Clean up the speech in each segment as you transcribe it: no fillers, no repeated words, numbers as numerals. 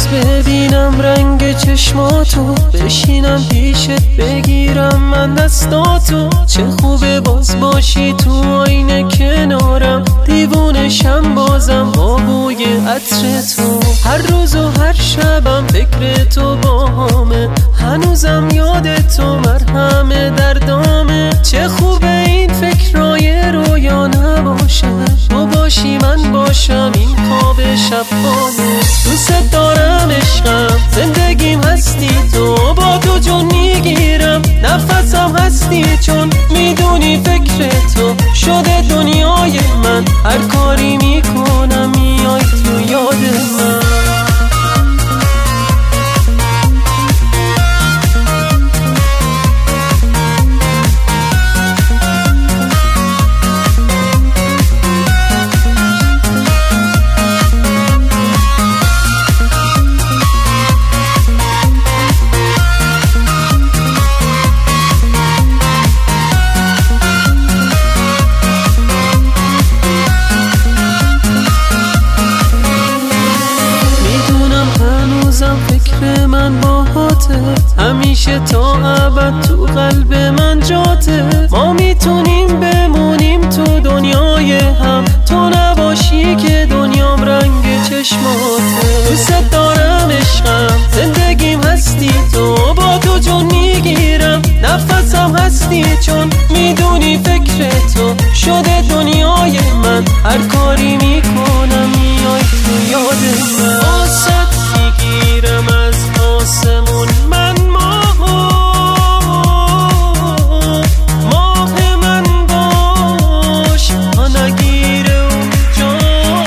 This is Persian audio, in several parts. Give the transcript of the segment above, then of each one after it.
باز ببینم رنگ چشماتو، بشینم پیشت بگیرم من دستاتو. چه خوبه باز باشی تو آینه کنارم، دیوونشم بازم با بوی عطر تو. هر روز و هر شبم فکر تو باهامه، هنوزم یاد تو مرهم دردامه. چه خوبه این فکرای رویا نباشه، تو باشی من باشم این خواب شبانه. دوست دارم عشقم، زندگیم هستی تو، با تو جون میگیرم نفسم هستی، چون میدونی فکر تو شده دنیای من. هر کاری میکنم میای تو یاد من. فکر من باهاته، همیشه تا ابد تو قلب من جاته. ما میتونیم بمونیم تو دنیای هم، تو نباشی که دنیام رنگ چشماته. دوست دارم عشقم، زندگیم هستی تو، با تو جون میگیرم نفسم هستی، چون میدونی فکر تو شده دنیای من. هر کاری میکنم میای تو یاد من. آسد میگیرم از آسمون من ماه من باش، ها نگیره اونجا.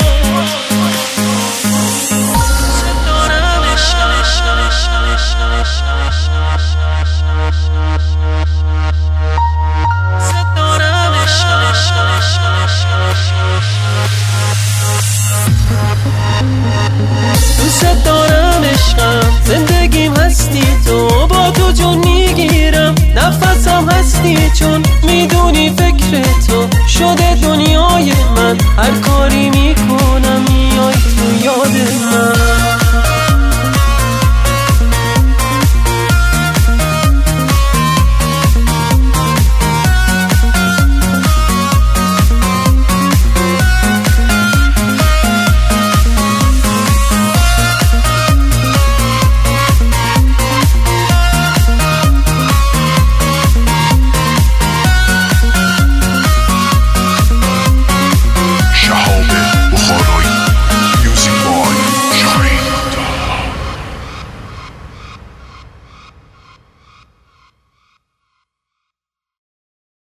دارم دوست دارم عشقم، زندگیم هستی تو، با تو جون میگیرم نفسم هستی، چون